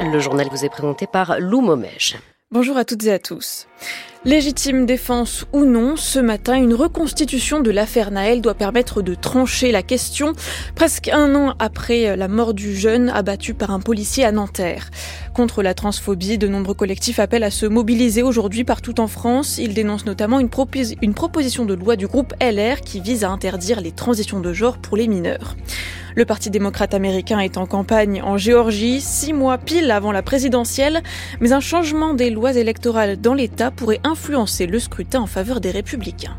Le journal vous est présenté par Lou Momège. Bonjour à toutes et à tous. Légitime défense ou non, ce matin, une reconstitution de l'affaire Nahel doit permettre de trancher la question, presque un an après la mort du jeune abattu par un policier à Nanterre. Contre la transphobie, de nombreux collectifs appellent à se mobiliser aujourd'hui partout en France. Ils dénoncent notamment une proposition de loi du groupe LR qui vise à interdire les transitions de genre pour les mineurs. Le Parti démocrate américain est en campagne en Géorgie, 6 mois pile avant la présidentielle, mais un changement des lois électorales dans l'État pourrait influencer le scrutin en faveur des Républicains.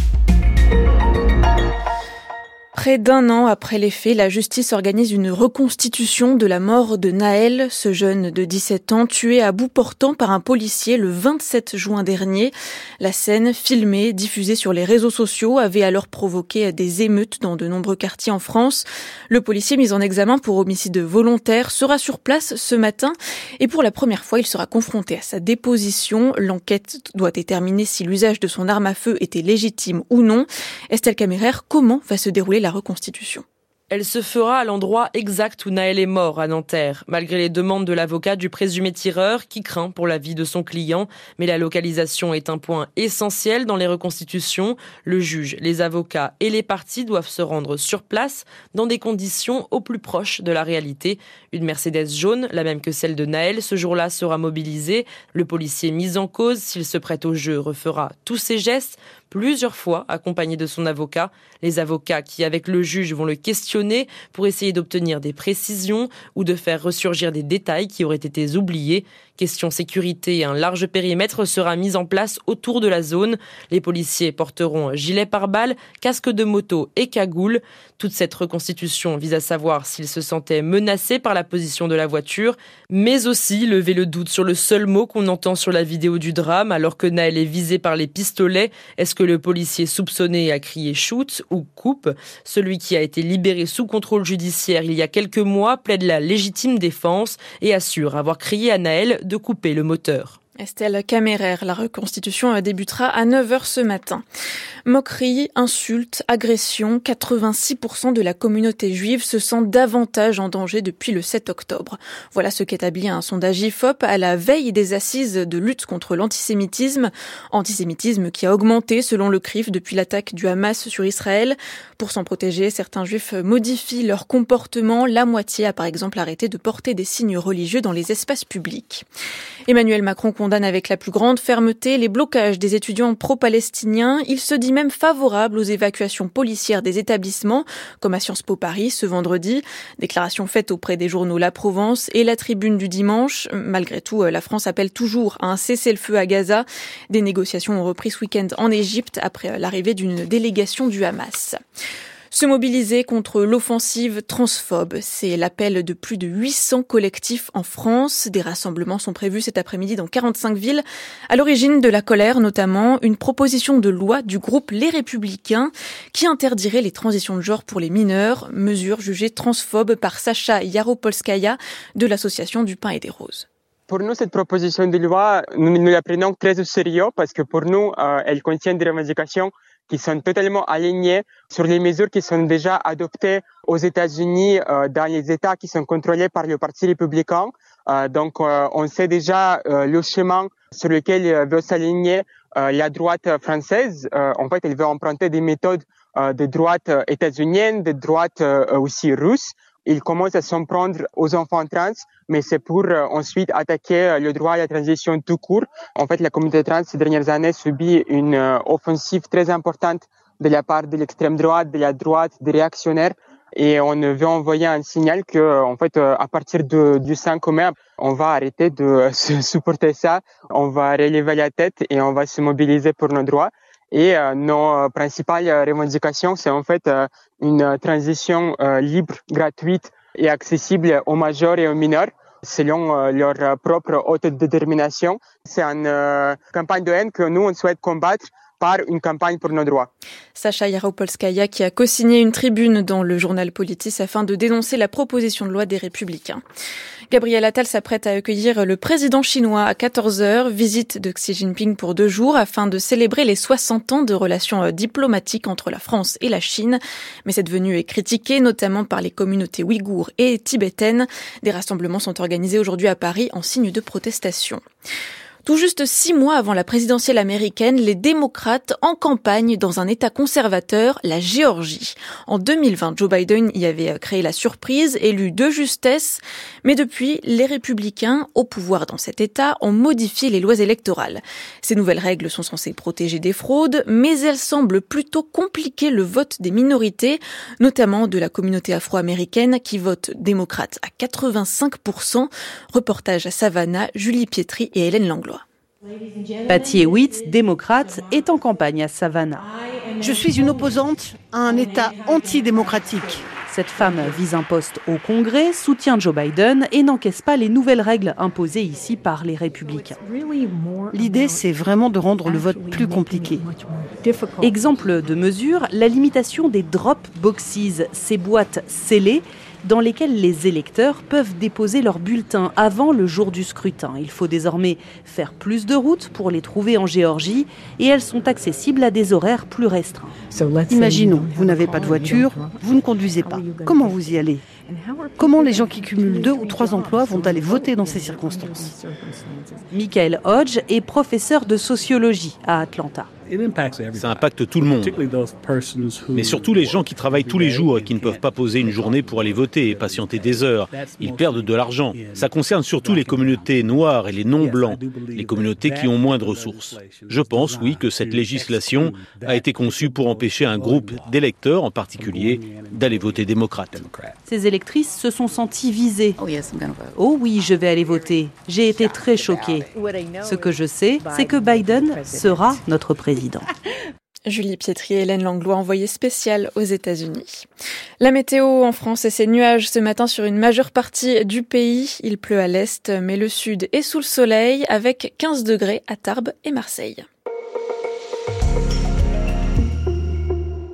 Près d'un an après les faits, la justice organise une reconstitution de la mort de Nahel, ce jeune de 17 ans tué à bout portant par un policier le 27 juin dernier. La scène, filmée, diffusée sur les réseaux sociaux, avait alors provoqué des émeutes dans de nombreux quartiers en France. Le policier mis en examen pour homicide volontaire sera sur place ce matin et pour la première fois, il sera confronté à sa déposition. L'enquête doit déterminer si l'usage de son arme à feu était légitime ou non. Estelle Kammerer, comment va se dérouler la reconstitution? Elle se fera à l'endroit exact où Nahel est mort, à Nanterre, malgré les demandes de l'avocat du présumé tireur qui craint pour la vie de son client. Mais la localisation est un point essentiel dans les reconstitutions. Le juge, les avocats et les parties doivent se rendre sur place dans des conditions au plus proches de la réalité. Une Mercedes jaune, la même que celle de Nahel, ce jour-là sera mobilisée. Le policier mis en cause, s'il se prête au jeu, refera tous ses gestes, plusieurs fois accompagné de son avocat. Les avocats qui, avec le juge, vont le questionner pour essayer d'obtenir des précisions ou de faire ressurgir des détails qui auraient été oubliés. Question sécurité, un large périmètre sera mis en place autour de la zone. Les policiers porteront gilet pare-balles, casque de moto et cagoule. Toute cette reconstitution vise à savoir s'ils se sentaient menacés par la position de la voiture, mais aussi lever le doute sur le seul mot qu'on entend sur la vidéo du drame alors que Nahel est visé par les pistolets. Est-ce que le policier soupçonné a crié « shoot » ou « coupe » ? Celui qui a été libéré sous contrôle judiciaire il y a quelques mois plaide la légitime défense et assure avoir crié à Nahel de couper le moteur. Estelle Kammerer, la reconstitution débutera à 9h ce matin. Moqueries, insultes, agressions, 86% de la communauté juive se sent davantage en danger depuis le 7 octobre. Voilà ce qu'établit un sondage IFOP à la veille des assises de lutte contre l'antisémitisme. Antisémitisme qui a augmenté selon le CRIF depuis l'attaque du Hamas sur Israël. Pour s'en protéger, certains juifs modifient leur comportement. La moitié a par exemple arrêté de porter des signes religieux dans les espaces publics. Emmanuel Macron condamne avec la plus grande fermeté les blocages des étudiants pro-palestiniens. Il se dit même favorable aux évacuations policières des établissements, comme à Sciences Po Paris ce vendredi. Déclaration faite auprès des journaux La Provence et La Tribune du dimanche. Malgré tout, la France appelle toujours à un cessez-le-feu à Gaza. Des négociations ont repris ce week-end en Égypte après l'arrivée d'une délégation du Hamas. Se mobiliser contre l'offensive transphobe, c'est l'appel de plus de 800 collectifs en France. Des rassemblements sont prévus cet après-midi dans 45 villes. À l'origine de la colère, notamment, une proposition de loi du groupe Les Républicains qui interdirait les transitions de genre pour les mineurs, mesure jugée transphobe par Sacha Yaropolskaya de l'association du Pain et des Roses. Pour nous, cette proposition de loi, nous la prenons très au sérieux parce que pour nous, elle contient des revendications qui sont totalement alignées sur les mesures qui sont déjà adoptées aux États-Unis dans les États qui sont contrôlés par le Parti républicain. Donc, on sait déjà le chemin sur lequel veut s'aligner la droite française. En fait, elle veut emprunter des méthodes de droite états-unienne, de droite aussi russe. Il commence à s'en prendre aux enfants trans, mais c'est pour ensuite attaquer le droit à la transition tout court. En fait, la communauté trans ces dernières années subit une offensive très importante de la part de l'extrême droite, de la droite, des réactionnaires. Et on veut envoyer un signal que, en fait, à partir du 5 mai, on va arrêter de supporter ça. On va relever la tête et on va se mobiliser pour nos droits. Et nos principales revendications, c'est en fait une transition libre, gratuite et accessible aux majeurs et aux mineurs selon leur propre autodétermination. C'est une campagne de haine que nous, on souhaite combattre par une campagne pour nos droits. Sacha Yaropolskaya qui a co-signé une tribune dans le journal Politis afin de dénoncer la proposition de loi des Républicains. Gabriel Attal s'apprête à accueillir le président chinois à 14h, visite de Xi Jinping pour 2 jours afin de célébrer les 60 ans de relations diplomatiques entre la France et la Chine. Mais cette venue est critiquée, notamment par les communautés ouïghours et tibétaines. Des rassemblements sont organisés aujourd'hui à Paris en signe de protestation. Tout juste 6 mois avant la présidentielle américaine, les démocrates en campagne dans un État conservateur, la Géorgie. En 2020, Joe Biden y avait créé la surprise, élu de justesse. Mais depuis, les républicains au pouvoir dans cet État ont modifié les lois électorales. Ces nouvelles règles sont censées protéger des fraudes, mais elles semblent plutôt compliquer le vote des minorités, notamment de la communauté afro-américaine qui vote démocrate à 85%. Reportage à Savannah, Julie Pietri et Hélène Langlois. Patty Hewitt, démocrate, est en campagne à Savannah. Je suis une opposante à un État antidémocratique. Cette femme vise un poste au Congrès, soutient Joe Biden et n'encaisse pas les nouvelles règles imposées ici par les républicains. L'idée, c'est vraiment de rendre le vote plus compliqué. Exemple de mesure, la limitation des drop boxes, ces boîtes scellées dans lesquelles les électeurs peuvent déposer leurs bulletins avant le jour du scrutin. Il faut désormais faire plus de routes pour les trouver en Géorgie et elles sont accessibles à des horaires plus restreints. Imaginons, vous n'avez pas de voiture, vous ne conduisez pas. Comment vous y allez ? Comment les gens qui cumulent 2 ou 3 emplois vont aller voter dans ces circonstances ? Michael Hodge est professeur de sociologie à Atlanta. Ça impacte tout le monde, mais surtout les gens qui travaillent tous les jours et qui ne peuvent pas poser une journée pour aller voter et patienter des heures. Ils perdent de l'argent. Ça concerne surtout les communautés noires et les non-blancs, les communautés qui ont moins de ressources. Je pense, oui, que cette législation a été conçue pour empêcher un groupe d'électeurs, en particulier, d'aller voter démocrate. Ces électrices se sont senties visées. Oh oui, je vais aller voter. J'ai été très choquée. Ce que je sais, c'est que Biden sera notre président. Julie Pietri et Hélène Langlois, envoyées spéciales aux États-Unis. La météo en France et ses nuages ce matin sur une majeure partie du pays. Il pleut à l'est, mais le sud est sous le soleil avec 15 degrés à Tarbes et Marseille.